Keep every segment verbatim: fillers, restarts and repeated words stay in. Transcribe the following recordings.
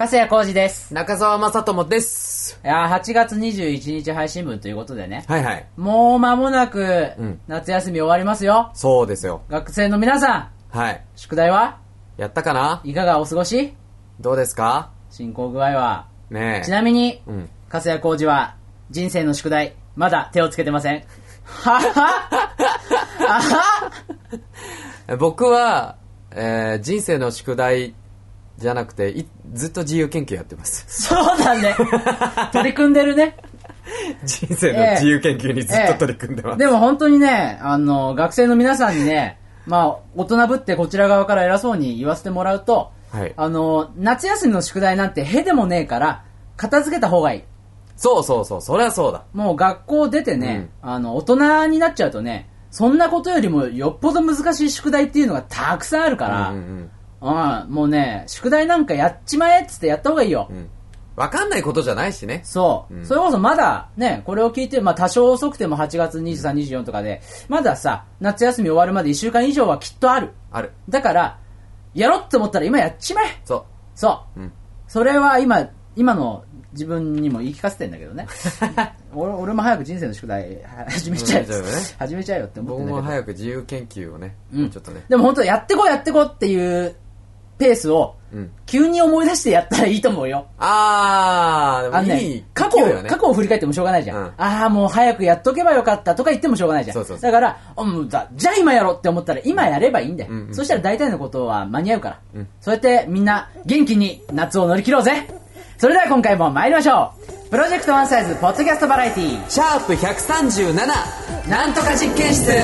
加谷浩二です。 中澤正智です。 いやー、はちがつにじゅういちにち配信分ということでね。 はいはい。 もう間もなく、夏休み終わりますよ。 そうですよ。 学生の皆さん。はい。 宿題はやったかな？ いかがお過ごし？ どうですか？ 進行具合は。 ねえ。 ちなみに、 うん、 加谷浩二は、人生の宿題、まだ手をつけてません。はは僕は、えー、人生の宿題じゃなくていずっと自由研究やってます。 そうだね。取り組んでるね。 人生の自由研究にずっと取り組んでます。 えーえー、でも本当にね、あの学生の皆さんにね、まあ大人ぶってこちら側から偉そうに言わせてもらうと、はい、あの夏休みの宿題なんてへでもねえから片付けた方がいい。 そうそうそう、そりゃそうだ。 もう学校出てね、うん、あの大人になっちゃうとね、そんなことよりもよっぽど難しい宿題っていうのがたくさんあるから、うんうんうん、もうね、宿題なんかやっちまえっつってやった方がいいよ。うん、 分かんないことじゃないしね。 そう、うん、それこそまだね、これを聞いて、まあ多少遅くてもはちがつにじゅうさん、にじゅうよっかとかで、まださ、夏休み終わるまでいっしゅうかん以上はきっとある。 ある。 だから、やろうって思ったら今やっちまえ。 そう。 そう。うん、それは今、今の自分にも言い聞かせてんだけどね。俺, 俺も早く人生の宿題始めちゃうよ、ね、始めちゃうよって思ってんだけど。 僕も早く自由研究をね、うん、ちょっとね。 でも本当やってこうやってこうっていうペースを急に思い出してやったらいいと思うよ。 あー、でもいい、ね、いい過去を、過去を振り返ってもしょうがないじゃん。うん、あー、もう早くやっとけばよかったとか言ってもしょうがないじゃん。そうそうそう。だから、うん、だじゃあ今やろうって思ったら今やればいいんだよ。うんうん、そしたら大体のことは間に合うから。うん、そうやってみんな元気に夏を乗り切ろうぜ。それでは今回も参りましょう。プロジェクトワンサイズポッドキャストバラエティーシャープひゃくさんじゅうなななんとか実験室。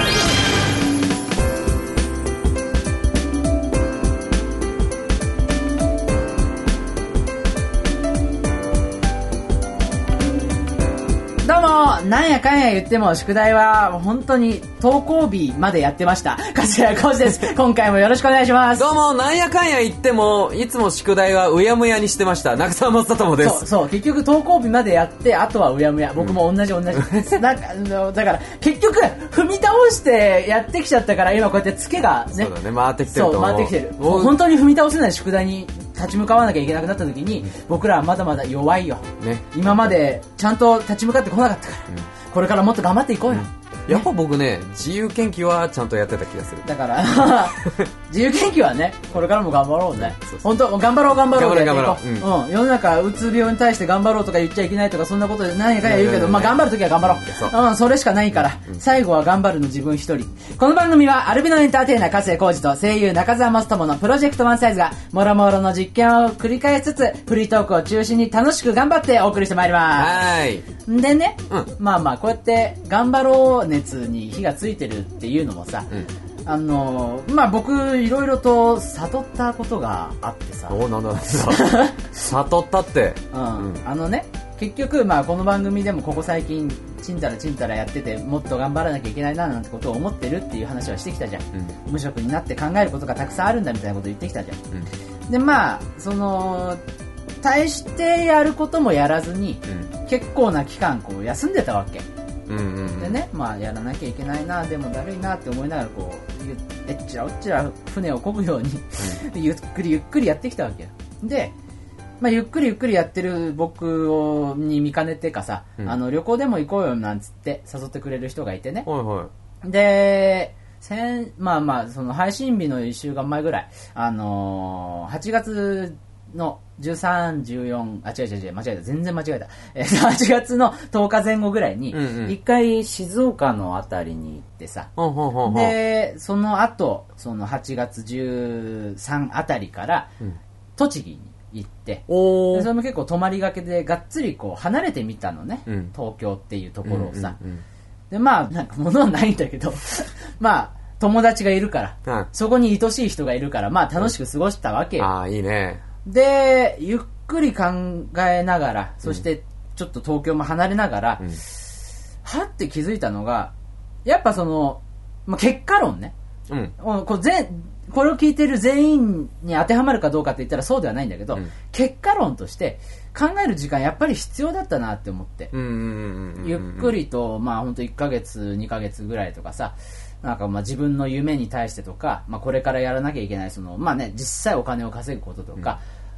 どうも、なんやかんや言っても宿題は本当に登校日までやってました。加谷浩二です。今回もよろしくお願いします。 どうも、なんやかんや言ってもいつも宿題はうやむやにしてました。中澤正智です。 そうそう、結局登校日までやってあとはうやむや。僕も同じ同じ。うん、なんかだから結局踏み倒してやってきちゃったから今こうやってツケがね。 そうだね、回ってきてると思う。 そう、回ってきてる。本当に踏み倒せない宿題に立ち向かわなきゃいけなくなった時に、僕らはまだまだ弱いよ、ね、今までちゃんと立ち向かってこなかったから、うん、これからもっと頑張っていこうよ、 うん、やっぱ僕ね、自由研究はちゃんとやってた気がする。 だから自由研究はね、これからも頑張ろうね。本当頑張ろう頑張ろうってやっていこう。うんうん、世の中うつ病に対して頑張ろうとか言っちゃいけないとかそんなことで何か言うけど、まあ頑張るときは頑張ろう。そ う,、うん、それしかないから、うん、最後は頑張るの自分一人。この番組はアルビノエンターテイナー加瀬浩二と声優中澤正智のプロジェクトワンサイズがもろもろの実験を繰り返しつつフリートークを中心に楽しく頑張ってお送りしてまいります。 はい。 でね、うん、まあまあこうやって頑張ろう熱に火がついてるっていうのもさ、うん、あのまあ僕いろいろと悟ったことがあってさ。 お、なんだなんだ悟ったって、 うんうん、あのね、結局まあこの番組でもここ最近ちんたらちんたらやっててもっと頑張らなきゃいけないななんてことを思ってるっていう話はしてきたじゃん、うん、無職になって考えることがたくさんあるんだみたいなこと言ってきたじゃん、うん、でまあその大してやることもやらずに、うん、結構な期間こう休んでたわけ、うんうんうん、でね、まあやらなきゃいけないな、でもだるいなって思いながらこうえっちらおっちら船を漕ぐように、うん、ゆっくりゆっくりやってきたわけよ。でまあ、ゆっくりゆっくりやってる僕をに見かねてかさ、うん、あの旅行でも行こうよなんつって誘ってくれる人がいてね、 はいはい、 で先まあまあその配信日のいっしゅうかんまえぐらい、あのー、はちがつのじゅうさん、じゅうよん、あ違う違う違う間違えた全然間違えた、えー、はちがつのとおかぜん後ぐらいに一回静岡のあたりに行ってさ、うんうん、でその後そのはちがつじゅうさんあたりから栃木に行って、でそれも結構泊まりがけでがっつりこう離れてみたのね、うん、東京っていうところをさ、うんうんうん、でまあなんか物はないんだけどまあ友達がいるから、うん、そこに愛しい人がいるからまあ楽しく過ごしたわけよ、 うん、ああいいね。 でゆっくり考えながら、そしてちょっと東京も離れながら、うん、はって気づいたのがやっぱその、まあ、結果論ね、うん、こう全これを聞いてる全員に当てはまるかどうかって言ったらそうではないんだけど、うん、結果論として考える時間やっぱり必要だったなって思って、ゆっくりとまあ本当いっかげつにかげつぐらいとかさ、なんかまあ自分の夢に対してとか、まあ、これからやらなきゃいけないその、まあね、実際お金を稼ぐこととか、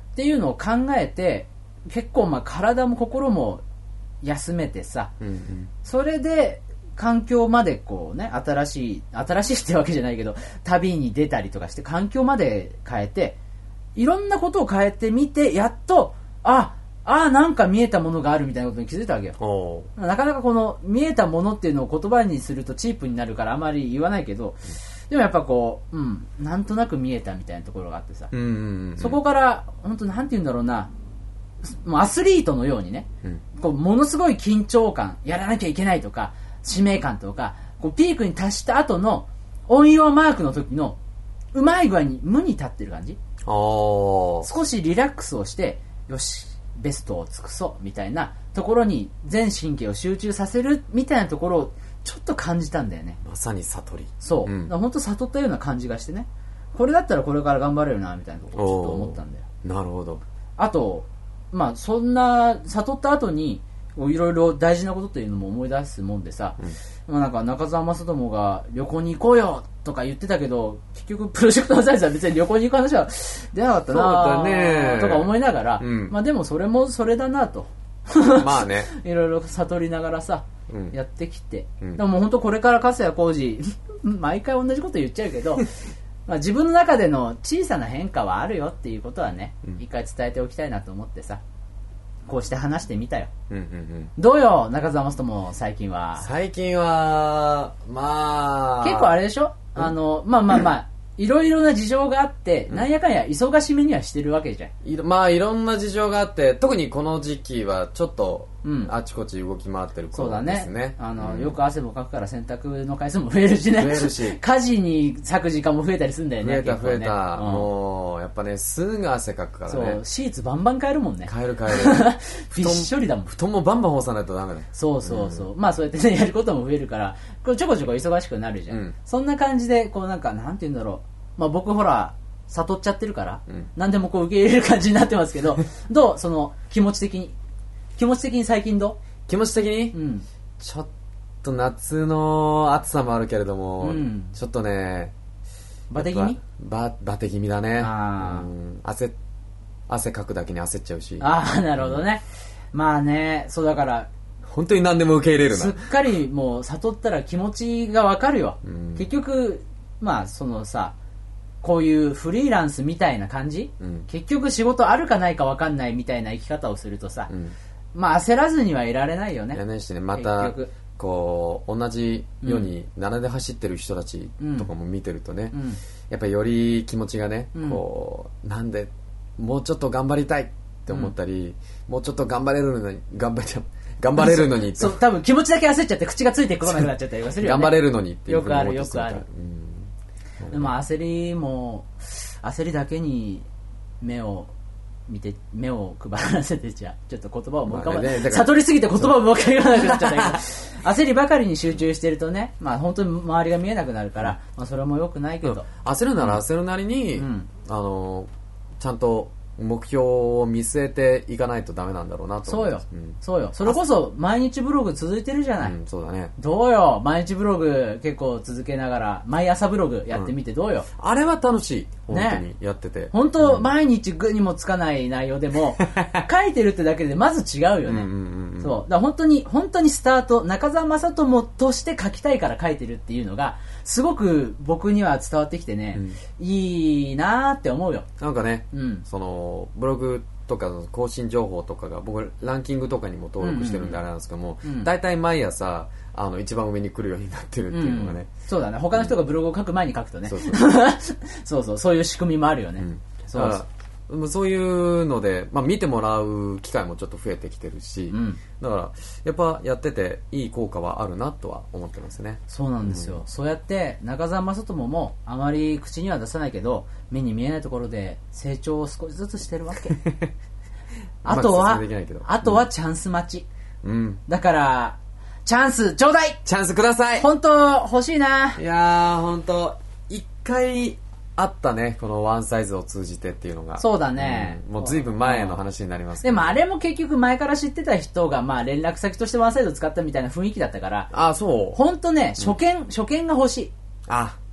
っていうのを考えて結構まあ体も心も休めてさ、 うんうん、 それで環境までこうね、新しい新しいってわけじゃないけど旅に出たりとかして環境まで変えていろんなことを変えてみて、やっとああなんか見えたものがあるみたいなことに気づいたわけよ。なかなかこの見えたものっていうのを言葉にするとチープになるからあまり言わないけど、でもやっぱこう、うん、なんとなく見えたみたいなところがあってさ、 うんうんうんうん、そこから本当なんて言うんだろうな、もうアスリートのようにね、うん、こうものすごい緊張感、やらなきゃいけないとか使命感とか、こうピークに達した後のオンヨーマークの時のうまい具合に無に立ってる感じ。少しリラックスをしてよしベストを尽くそうみたいなところに全神経を集中させるみたいなところをちょっと感じたんだよね。 まさに悟り。 そう、うん、本当悟ったような感じがしてね、これだったらこれから頑張れるなみたいなところをちょっと思ったんだよ。 なるほど。 あとまあそんな悟った後にいろいろ大事なことっていうのも思い出すもんでさ、うん、まあ、なんか中澤正智が旅行に行こうよとか言ってたけど、結局プロジェクトのサイズは別に旅行に行く話は出なかったなぁとか思いながら、うん、まあでもそれもそれだなとまあねいろいろ悟りながらさ、うん、やってきて、 うん、 でももう本当これから粕谷浩二毎回同じこと言っちゃうけどまあ自分の中での小さな変化はあるよっていうことはね、うん、一回伝えておきたいなと思ってさ、こうして話してみたよ、 うんうんうん、 どうよ中澤正智最近は。 最近はまあ結構あれでしょ、あのまあまあまあいろいろな事情があって、うん、なんやかんや忙しめにはしてるわけじゃん。 いまあいろんな事情があって、特にこの時期はちょっと、うん、あちこち動き回ってる頃ですね。 そうだね、あの、うん、よく汗もかくから洗濯の回数も増えるしね。 増えるし家事に割く時間も増えたりするんだよね。 増えた増えた、 ね、うん、 もうやっぱねすぐ汗かくからね。 そうシーツバンバン変えるもんね。 変える変えるびっしょりだもん。 布団もバンバン干さないとダメだよ。 そうそうそう、うん、まあそうやってねやることも増えるからこれちょこちょこ忙しくなるじゃん、うん、そんな感じでこうなんかなんて言うんだろう、まあ、僕ほら悟っちゃってるから、うん、何でもこう受け入れる感じになってますけどどうその気持ち的に気持ち的に最近どう？ 気持ち的に、うん、ちょっと夏の暑さもあるけれども、うん、ちょっとねバテ気味？ ババテ気味だね。あ、うん、汗汗かくだけに焦っちゃうし。 ああなるほどね、うん、まあねそうだから本当に何でも受け入れるな。 すっかりもう悟ったら気持ちがわかるよ、うん、結局まあそのさこういうフリーランスみたいな感じ、うん、結局仕事あるかないか分かんないみたいな生き方をするとさ、うん、まあ焦らずにはいられないよね。 いらないしね、またこう同じように並んで走ってる人たちとかも見てるとね、うん、やっぱりより気持ちがね、うん、こうなんでもうちょっと頑張りたいって思ったり、うん、もうちょっと頑張れるのに頑張っちゃう頑張れるのにってそう多分気持ちだけ焦っちゃって口がついてこなくなっちゃったりするよね。 頑張れるのにっていうふうに思ってよくあるよくある、うん、でも焦りも焦りだけに目を見て目を配らせてちゃちょっと言葉をもう一回、まあね、悟りすぎて言葉をもう一回言わなくなっちゃったけど焦りばかりに集中してるとね、まあ本当に周りが見えなくなるから、まあ、それも良くないけど、 うん、焦るなら焦るなりに、うん、あのちゃんと目標を見据えていかないとダメなんだろうなと思います。 そうよ、うん、そうよ。それこそ毎日ブログ続いてるじゃない、 うん、そうだね。 どうよ毎日ブログ結構続けながら毎朝ブログやってみてどうよ、 うん、あれは楽しい本当にやってて、ね、 本当、うん、毎日具にもつかない内容でも書いてるってだけでまず違うよね。うんうんうん、そうだから本当に本当にスタート中澤正智として書きたいから書いてるっていうのがすごく僕には伝わってきてね、うん、いいなーって思うよ。 なんかね、うん、そのブログとかの更新情報とかが僕ランキングとかにも登録してるんであれなんですけども、だいたい毎朝あの一番上に来るようになってるっていうのがね、 うん、そうだね。他の人がブログを書く前に書くとね、うん、そうそうそうそういう仕組みもあるよね、うん、そうそうそういうので、まあ、見てもらう機会もちょっと増えてきてるし、うん、だからやっぱやってていい効果はあるなとは思ってますね。 そうなんですよ、うん、そうやって中澤正智もあまり口には出さないけど目に見えないところで成長を少しずつしてるわけあとはあとはチャンス待ち、うん、だからチャンスちょうだい、 チャンスください。 本当欲しいな。 いやー本当一回あったねこのワンサイズを通じてっていうのが。 そうだね、 うん、もうずいぶん前の話になりますけど、でもあれも結局前から知ってた人がまあ連絡先としてワンサイズを使ったみたいな雰囲気だったから。 あ、そう本当ね初見、うん、初見が欲しい。 あ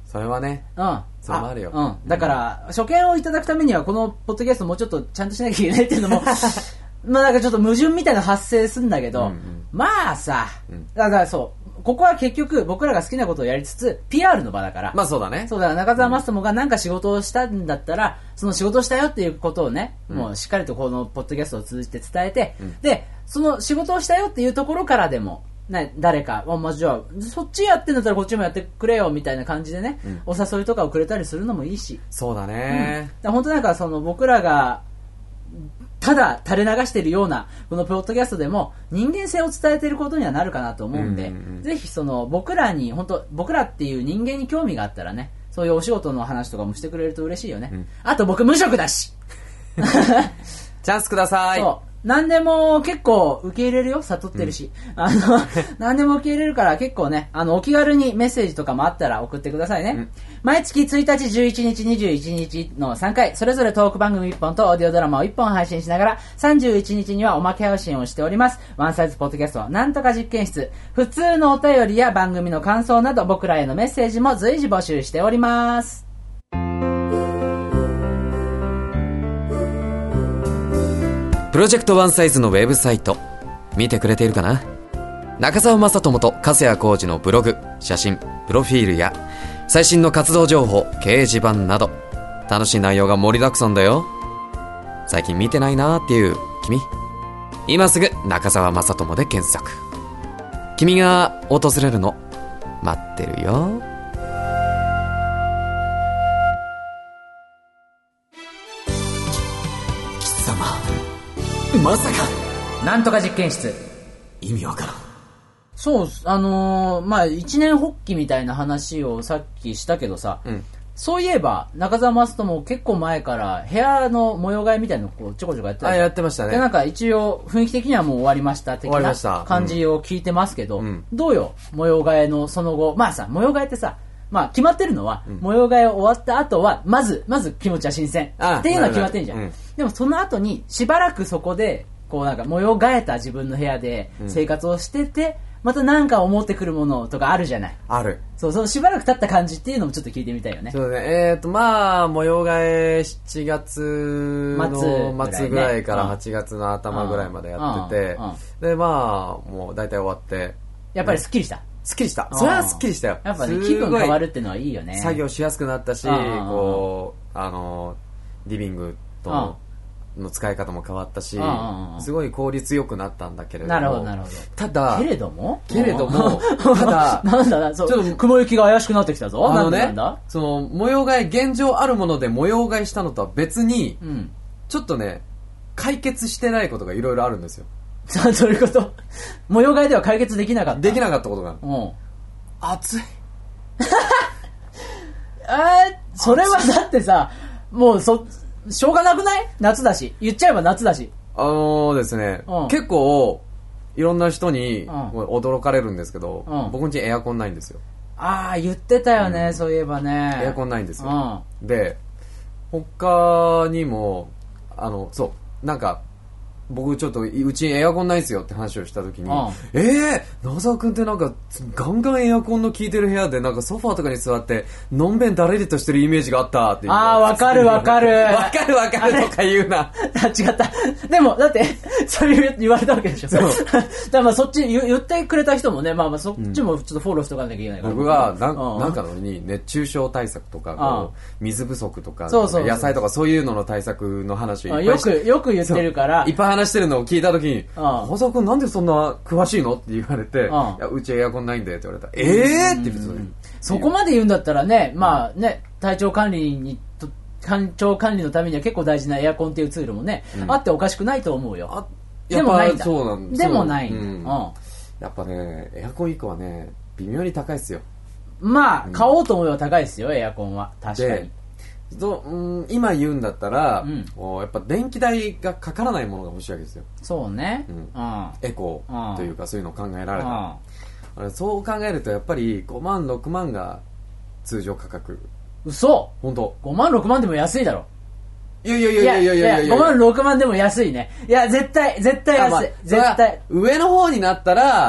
それはね、 うん。 それもあるよ。 うん。だから、初見をいただくためには、このポッドキャストもうちょっとちゃんとしなきゃいけないっていうのも、まあなんかちょっと矛盾みたいな発生するんだけど、うんうん、まあさ、うん、だからそう、ここは結局僕らが好きなことをやりつつ、ピーアール の場だから。 まあそうだね。 そうだから中澤マストモがなんか仕事をしたんだったら、その仕事をしたよっていうことをね、うん、もうしっかりとこのポッドキャストを通じて伝えて、うん、で、その仕事をしたよっていうところからでも、ね、誰か、あ、まあ、じゃあ、そっちやってんだったらこっちもやってくれよみたいな感じでね、うん、お誘いとかをくれたりするのもいいし。 そうだね。 うん、本当なんかその僕らが、ただ垂れ流しているようなこのポッドキャストでも人間性を伝えていることにはなるかなと思うんで、うんうんうん、ぜひその僕らに本当僕らっていう人間に興味があったらね、そういうお仕事の話とかもしてくれると嬉しいよね、うん、あと僕無職だしチャンスください。 そう何でも結構受け入れるよ、悟ってるし、うん、あの何でも受け入れるから結構ね、あのお気軽にメッセージとかもあったら送ってくださいね、うん、毎月ついたち、じゅういちにち、にじゅういちにちのさんかい、それぞれトーク番組いっぽんとオーディオドラマをいっぽん配信しながら、さんじゅういちにちにはおまけ配信をしております。ワンサイズポッドキャストなんとか実験室、普通のお便りや番組の感想など僕らへのメッセージも随時募集しております。 プロジェクトワンサイズのウェブサイト見てくれているかな。中澤正人と粕谷浩二のブログ、写真、プロフィールや最新の活動情報、掲示板など楽しい内容が盛りだくさんだよ。最近見てないなーっていう君、今すぐ中澤正人で検索。君が訪れるの待ってるよ。貴様まさか。 なんとか実験室。 意味わからん。 そう、あのー、まあ一年発起みたいな話をさっきしたけどさ、うん、そういえば中澤マストも結構前から部屋の模様替えみたいなのをこうちょこちょこやってた。 あ、やってましたね。 でなんか一応雰囲気的にはもう終わりました的な感じを聞いてますけど、うん、どうよ模様替えのその後。まあさ、模様替えってさ、まあ決まってるのは、うん、模様替え終わった後はまずまず気持ちは新鮮っていうのは決まってんじゃん、うん、でもその後にしばらくそこでこうなんか模様替えた自分の部屋で生活をしてて、うん、またなんか思ってくるものとかあるじゃない。 ある。 そう、そのしばらく経った感じっていうのもちょっと聞いてみたいよね。 そうね。えーとまあ模様替えしちがつの末ぐらいからはちがつの頭ぐらいまでやってて、でまあもう大体終わって、 やっぱりすっきりした。 すっきりした。それはすっきりしたよ。 やっぱね、気分変わるっていうのはいいよね。 作業しやすくなったし、こうあのリビングとのの使い方も変わったし、すごい効率よくなったんだけれども。 なるほどなるほど。 ただけれどもけれどもただなんだそう、ちょっと雲行きが怪しくなってきたぞ。 あのね、 なんだその模様替え、現状あるもので模様替えしたのとは別に、うん、ちょっとね解決してないことがいろいろあるんですよ。 どういうこと？模様替えでは解決できなかった。 できなかったことが。うん。暑い。 えー、それはだってさ、もうそしょうがなくない？夏だし、言っちゃえば夏だし。 あのー、ですね、うん、結構いろんな人に驚かれるんですけど、うん、僕ん家エアコンないんですよ。 ああ、言ってたよね、うん、そういえばね。 エアコンないんですよ。うん、で、他にもあのそうなんか。僕ちょっとうちエアコンないっすよって話をした時に、ああえー、長澤くんってなんかガンガンエアコンの効いてる部屋でなんかソファーとかに座ってのんべんだらりとしてるイメージがあったっていう。 ああ、わかるわかるわかるわかるとか言うな。 違った。でもだってそういう言われたわけでしょ。そうだからまあそっち言ってくれた人もね、まあまあそっちもちょっとフォローしとかなきゃいけないから、 うん、僕はな、うん、なんかのに熱中症対策とかこう水不足とかそうそうそう野菜とかそういうのの対策の話をいっぱいしてよくよく言ってるからいっぱい話してるのを聞いた時に小沢君なんでそんな詳しいのって言われて、いやうちエアコンないんでって言われたらえーって言って、 そこまで言うんだったらね、まあね、体調管理に体調管理のためには結構大事なエアコンっていうツールもね、うん、あっておかしくないと思うよ。あでもないんだ。 そうなんでもないんだ、うんうん、やっぱねエアコンいっこはね微妙に高いですよ。 まあ、うん、買おうと思えば高いですよエアコンは確かに。 どうん、今言うんだったら、うん、やっぱ電気代がかからないものが欲しいわけですよ。 そうね、うん、 エコというかそういうのを考えられた、うん、そう考えるとやっぱりごまんろくまんが通常価格。 嘘？ 本当ごまんろくまんでも安いだろ。 いやいやいやいやいやいやいやごまんろくまんでも安いね。いや絶対絶対安い、まあ、絶対上の方になったら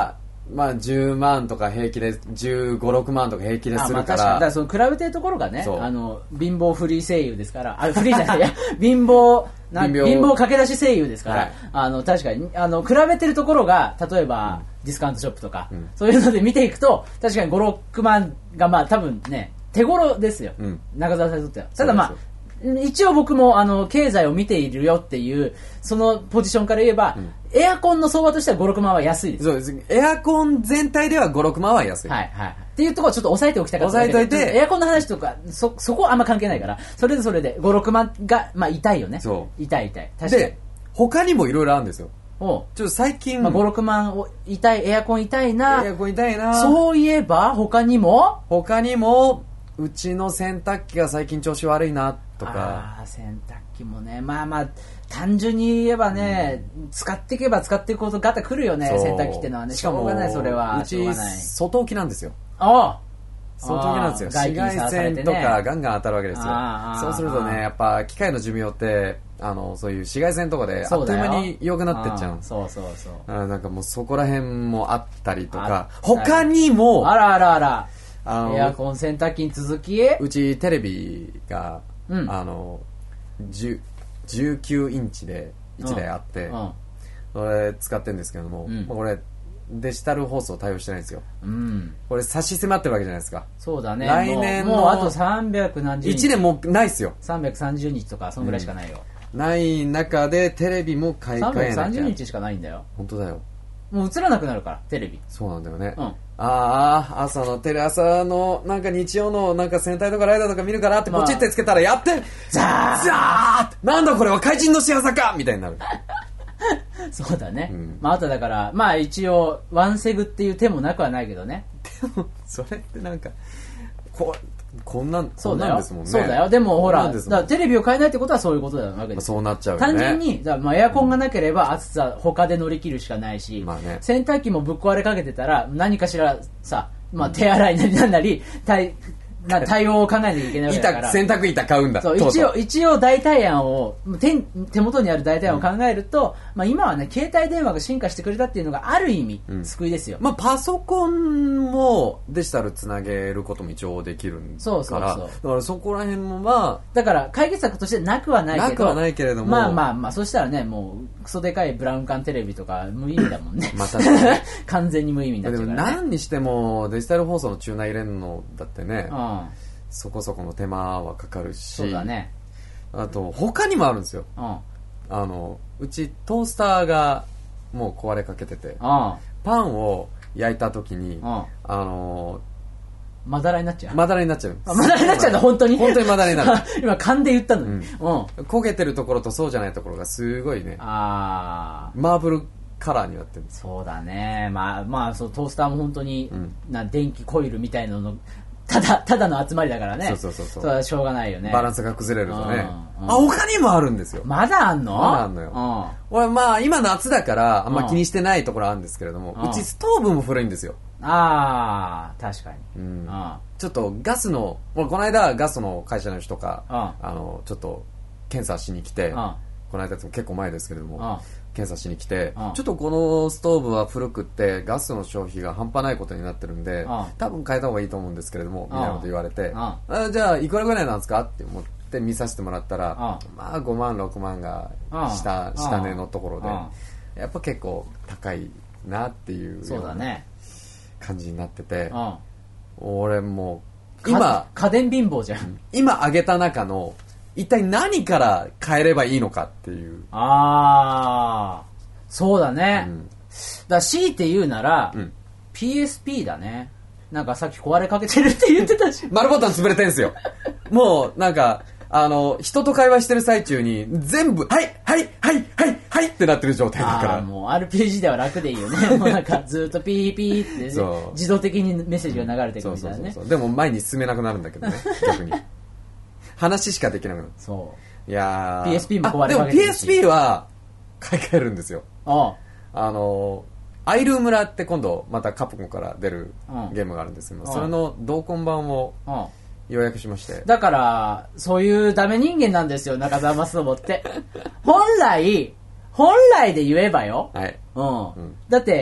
まあじゅうまんとか平気でじゅうご、ろくまんとか平気でするから。まあ確かに。 だからその比べてるところがね、あの、貧乏フリー声優ですから、あ、フリーじゃない、いや、貧乏、貧乏、貧乏駆け出し声優ですから、はい、あの、確かに、あの、比べてるところが、例えば、うん、ディスカウントショップとか、うん、そういうので見ていくと、確かにご、ろくまんがまあ多分ね、手頃ですよ。うん、中澤さんにとっては。ただまあ、一応僕もあの経済を見ているよっていうそのポジションから言えば、うん、エアコンの相場としてはご、ろくまんは安いです。 そうです。エアコン全体ではご、ろくまんは安い。 はいはい。っていうところをちょっと押さえておきたかった。 押さえといて。 エアコンの話とかそそこはあんま関係ないから、それでそれでご、ろくまんがまあ痛いよね。そう。痛い痛い。確かに。 で他にもいろいろあるんですよ。おちょっと最近、 まあ、ご、ろくまんを痛いエアコン痛いな。 エアコン痛いな。 そういえば他にも他にもうちの洗濯機が最近調子悪いなとか。 あ洗濯機もね、まあまあ単純に言えばね、うん、使っていけば使っていくことガタくるよね、洗濯機ってのはね。しかもがないそれはうち外置きなんですよ。 ああ外置きなんですよ。紫外線とかガンガン当たるわけですよ。そうするとね、やっぱ機械の寿命ってあのそういう紫外線とかであっという間に良くなってっちゃう。 そうそうそう。 あなんかもうそこら辺もあったりとか、他にもあらあらあら。エアコン洗濯機に続きうちテレビが、うん、あのじゅうきゅうインチでいちだいあって、うんうん、それ使ってるんですけども、うん、これデジタル放送対応してないんですよ、うん、これ差し迫ってるわけじゃないですか。 そうだね。 来年のもう、もうあとさんびゃくなんじゅうにちいちねんもないっすよ。 さんびゃくさんじゅうにちとかそのぐらいしかないよ、 うん、ない中でテレビも買い替えなきゃ。さんびゃくさんじゅうにちしかないんだよ。 本当だよ。 もう映らなくなるからテレビ。 そうなんだよね、うん、ああ朝のテレ朝のなんか日曜のなんか戦隊とかライダーとか見るからってポチってつけたらやって、まあ、ザーザーなんだこれは怪人の仕業かみたいになるそうだね、うん、まああとだからまあ一応ワンセグっていう手もなくはないけどね。 でもそれってなんかここんなんそうだよ。 こんなんですもんね。 そうだよ。でもほら、だからテレビを変えないってことはそういうことだわけです。 そうなっちゃうよね。 単純にだまあエアコンがなければ暑さ他で乗り切るしかないし、まあね、洗濯機もぶっ壊れかけてたら何かしらさ、まあ、手洗いなりなんなり対な対応を考えなきゃいけないわけだから。 洗濯板買うんだ。 そう一応一応代替案を 手, 手元にある代替案を考えると、うんまあ、今はね携帯電話が進化してくれたっていうのがある意味、うん、救いですよ。 まあパソコンもデジタルつなげることも一応できるんから。そうそうそう。だからそこら辺もまあだから解決策としてなくはないけど。 なくはないけれども。 まあまあまあそしたらねもうクソでかいブラウン管テレビとか無意味だもんね。 まあ確かに完全に無意味になっちゃうから、ね。 でも何にしてもデジタル放送のチューナー入れるのだってね。うんそこそこの手間はかかるし。 そうだね。 あと他にもあるんですよ、うん、あのうちトースターがもう壊れかけてて、うん、パンを焼いた時に、うん、あのまだらになっちゃうまだらになっちゃうまだらになっちゃうんだ本当に本当にまだらになる今勘で言ったのに、うんうん、 焦げてるところとそうじゃないところがすごいねあマーブルカラーになってるんです。 そうだねまあまあそうトースターも本当に、うん、な電気コイルみたいなのただただの集まりだからね。そうそうそうそう。それはしょうがないよね。 バランスが崩れるとね。うんうん、あ他にもあるんですよ。 まだあんの？ まだあんのよ。うん、俺まあ今夏だからあんま気にしてないところあるんですけれども、うん、うちストーブも古いんですよ。 ああ確かに。うん。 うん、ちょっとガスの俺この間ガスの会社の人が、うん、あのちょっと検査しに来て、うん、この間結構前ですけれども。うん検査しに来て、うん、ちょっとこのストーブは古くってガスの消費が半端ないことになってるんで、うん、多分変えた方がいいと思うんですけれども、うん、みたいなこと言われて、うん、あじゃあいくらぐらいなんですかって思って見させてもらったら、うん、まあごまんろくまんが下、うん、下値のところで、うん、やっぱ結構高いなっていうような感じになってて、うん、俺もう今家電貧乏じゃん今挙げた中の一体何から変えればいいのかっていう。 ああ、そうだね。うん、だ強いて言うなら、うん、ピーエスピー だね。なんかさっき壊れかけてるって言ってたし。 丸ボタン潰れてんすよ。もうなんかあの人と会話してる最中に全部はいはいはいはいはいってなってる状態だから。 もう アールピージー では楽でいいよね。もうなんかずっとピーピーって、ね、自動的にメッセージが流れてくるみたいなね。そうそうそうそう。 でも前に進めなくなるんだけどね逆に。話しかできなくなる。 そう。いやーピーエスピー も壊れかけてるし。 でも ピーエスピー は買い替えるんですよ。ああ。あのアイルームラって今度またカプコンから出るゲームがあるんですけど、それの同梱版を予約しまして。 だからそういうダメ人間なんですよ中澤正信って。本来本来で言えばよ。はい。うん。うん、だって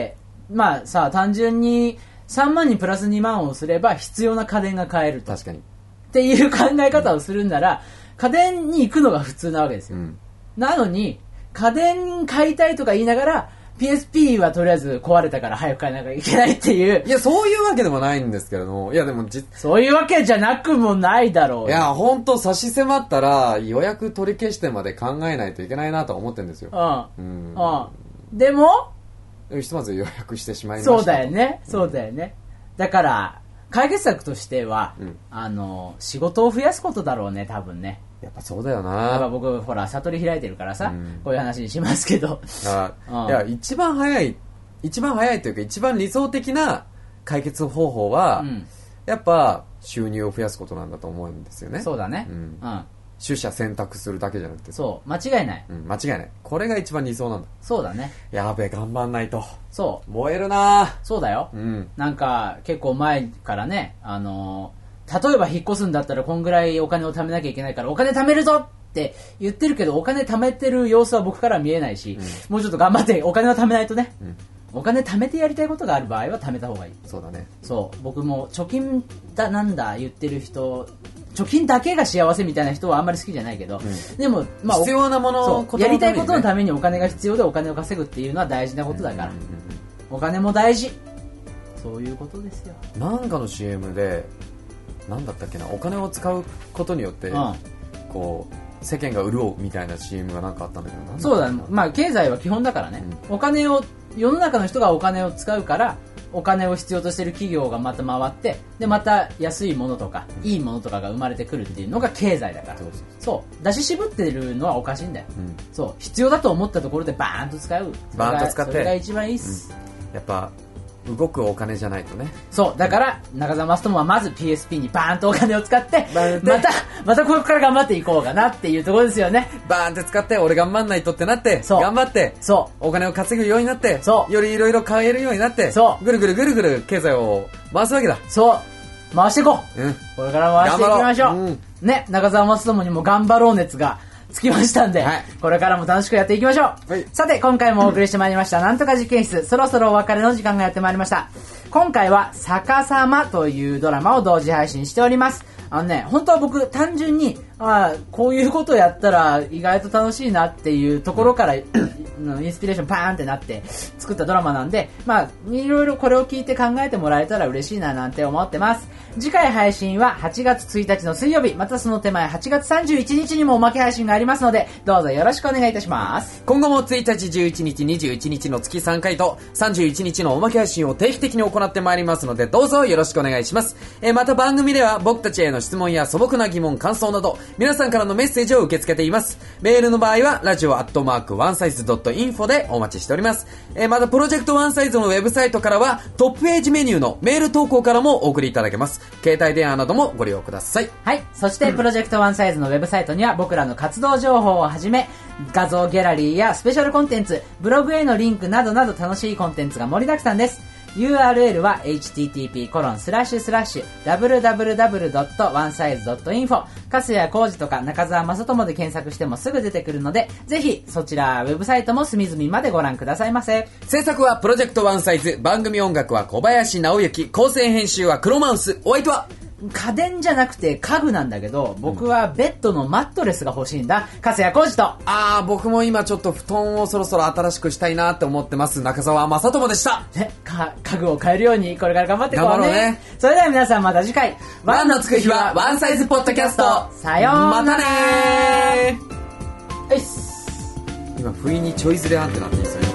まあさ、単純にさんまんにプラスにまんをすれば必要な家電が買えると。 確かに。 っていう考え方をするんなら、家電に行くのが普通なわけですよ。うん、なのに、家電買いたいとか言いながら、ピーエスピー はとりあえず壊れたから早く買えなきゃいけないっていう。 いや、そういうわけでもないんですけれども、いやでもじそういうわけじゃなくもないだろうよ。 いや、ほんと差し迫ったら予約取り消してまで考えないといけないなと思ってるんですよ。うん。うん。 うん。でも、 ひとまず予約してしまいましたと。 そうだよね。そうだよね。うん、だから、解決策としては、うん、あの、仕事を増やすことだろうね、多分ね。 やっぱそうだよな。 やっぱ僕、ほら、悟り開いてるからさ、うん、こういう話にしますけど。 あ、うん、いや、一番早い、一番早いというか、一番理想的な解決方法は、うん、やっぱ、収入を増やすことなんだと思うんですよね。 そうだね。 うん。うん、取捨選択するだけじゃなくて。 そう、間違いない。 うん、間違いない。これが一番理想なんだ。 そうだね。 やべえ、頑張んないと。 そう。 燃えるな。 そうだよ。うん。なんか、結構前からね、あのー、例えば引っ越すんだったらこんぐらいお金を貯めなきゃいけないから、お金貯めるぞって言ってるけど、お金貯めてる様子は僕からは見えないし、うん、もうちょっと頑張ってお金を貯めないとね、うん、お金貯めてやりたいことがある場合は貯めた方がいい。 そうだね。 そう。僕も貯金だなんだ言ってる人、貯金だけが幸せみたいな人はあんまり好きじゃないけど、うん、でも、まあ、 必要なものを、やりたいことのためにお金が必要でお金を稼ぐっていうのは大事なことだから、うんうんうん、お金も大事。そういうことですよ。 なんかの シーエム で、なんだったっけな、お金を使うことによって、うん、こう世間が潤うみたいな シーエム がなんかあったんだけど、なんだそうだね。まあ経済は基本だからね、うん、お金を世の中の人がお金を使うからお金を必要としている企業がまた回ってでまた安いものとか、うん、いいものとかが生まれてくるっていうのが経済だから、そうそうそう出し渋ってるのはおかしいんだよ、うん、そう必要だと思ったところでバーンと使うバーンと使ってそれが一番いいっす、 うん、やっぱ動くお金じゃないとね。 そうだから中澤マストモはまず ピーエスピー にバーンとお金を使ってまたまたここから頑張っていこうかなっていうところですよね。 バーンって使って俺頑張んないとってなって頑張ってそうお金を稼ぐようになってそうよりいろいろ買えるようになってそうぐるぐるぐるぐる経済を回すわけだ。そう回していこう、うん、これから回していきましょう、うん、ね中澤マストモにも頑張ろう熱がつきましたんで、はい、これからも楽しくやっていきましょう、はい、さて今回もお送りしてまいりましたなんとか実験室、そろそろお別れの時間がやってまいりました。今回は逆さまというドラマを同時配信しております。あのね、本当は僕単純にあこういうことをやったら意外と楽しいなっていうところからインスピレーションパーンってなって作ったドラマなんで、まあいろいろこれを聞いて考えてもらえたら嬉しいななんて思ってます。次回配信ははちがつついたちの水曜日、またその手前はちがつさんじゅういちにちにもおまけ配信がありますのでどうぞよろしくお願いいたします。 今後もついたち、じゅういちにち、にじゅういちにちの月さんかいとさんじゅういちにちのおまけ配信を定期的に行ってまいりますのでどうぞよろしくお願いします。えー、また番組では僕たちへの質問や素朴な疑問、感想など皆さんからのメッセージを受け付けています。メールの場合はラジオアットマークワンサイズドットインフォでお待ちしております。えー、またプロジェクトワンサイズのウェブサイトからはトップページメニューのメール投稿からもお送りいただけます。携帯電話などもご利用ください。 はい。そしてプロジェクトワンサイズのウェブサイトには僕らの活動情報をはじめ画像ギャラリーやスペシャルコンテンツ、ブログへのリンクなどなど楽しいコンテンツが盛りだくさんです。ユーアールエル は エイチティーティーピーコロンスラッシュスラッシュダブリューダブリューダブリュードットワンサイズドットインフォ 粕谷浩二とか中澤正智で検索してもすぐ出てくるのでぜひそちらウェブサイトも隅々までご覧くださいませ。 制作はプロジェクトワンサイズ、番組音楽は小林直之、構成編集は黒マウス。お相手は家電じゃなくて家具なんだけど僕はベッドのマットレスが欲しいんだ。粕谷浩二とあー僕も今ちょっと布団をそろそろ新しくしたいなって思ってます中澤正智でした、 ね、か家具を変えるようにこれから頑張っていこうね。 頑張ろうね。 それでは皆さんまた次回ワンのつく日はワンサイズポッドキャスト。 さようなら。 またねー。 よし今不意にちょいずれアンテナって言いそう